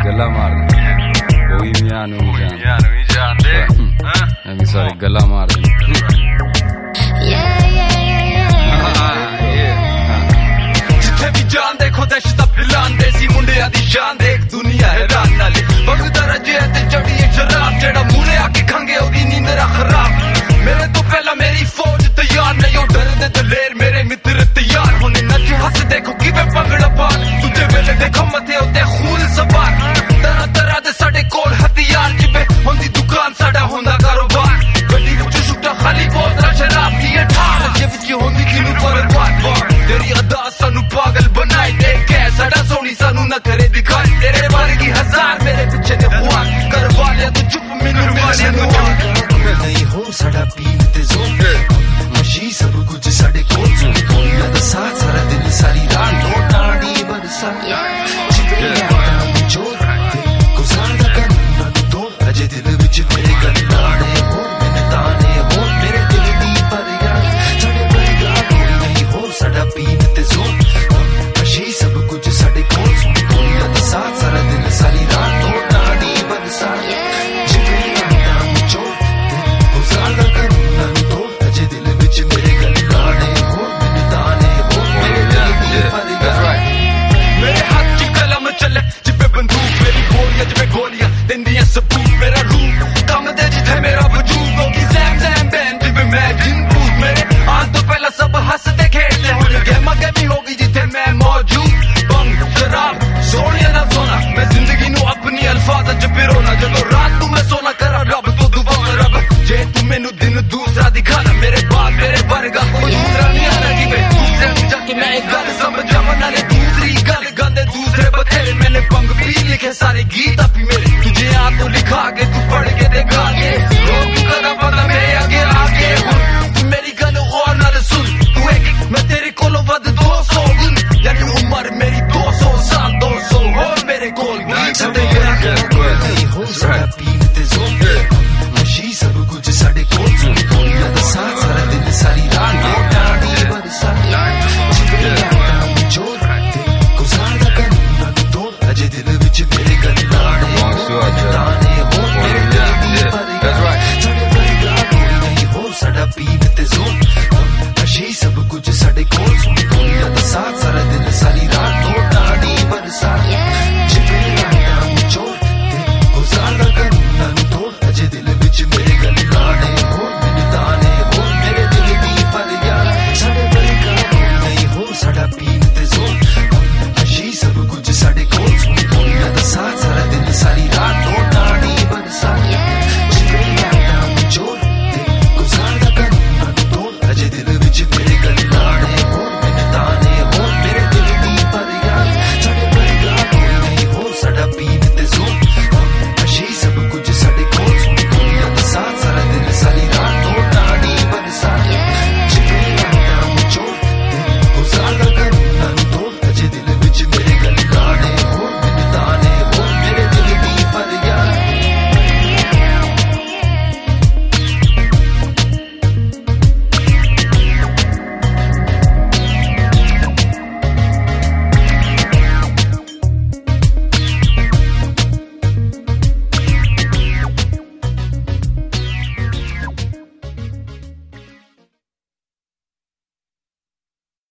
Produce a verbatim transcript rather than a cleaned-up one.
गल्ला मार दे कोई मियां नू नहीं जानदे मैं भी सारी गल्ला मार दे जिथे भी जान देखो दहशत फैलांदे सी मुंडिया दी शान देख दुनिया हैरान नाले बगदा रजे ते चढ़ी शराब जेड़ा मूले आके खंगे ओदी नींदरा खराब मेरे तो पहला मेरी फौज तैयार नहीं डर दे दलेर मेरे मित्र तैयार होने नच हंस देखो किवे पंगड़ा पा तुझे वेले देखो मथे होते खून सवार तरह तरह दे साडे कोल हथियार जिबे होंदी दुकान साडा होंदा कारोबार गड्डी विच सुट्टा खाली बोतल शराब दी ठार जे विच होंदी किनु परवार तेरी अदा सानू पागल बनाई दे के साडा सोनी सानू न करे दिखाई तेरे वर्गी हजार मेरे पीछे ने हुआ कर वाले तू चुप मिनू वाले नु नहीं हो साडा पीन ते जोर मशी सब कुछ साडे कोल दुनिया दा साथ सारा दिन सारी रात लोटाड़ी बरसा जो गुजारा करना तो अजे दिल विच मेरे गल्लाने हो मैंने ताने हो मेरे दिल दी फरियाद साडे वर्गा कोई नहीं हो साडा पीन ते जोर मशी सब कुछ साडे कोल दुनिया दा साथ सारा दिन सारी रात लोटाड़ी बरसा सारे गीत अपनी मेरे तुझे आ तो लिखा के तू पढ़ के देखा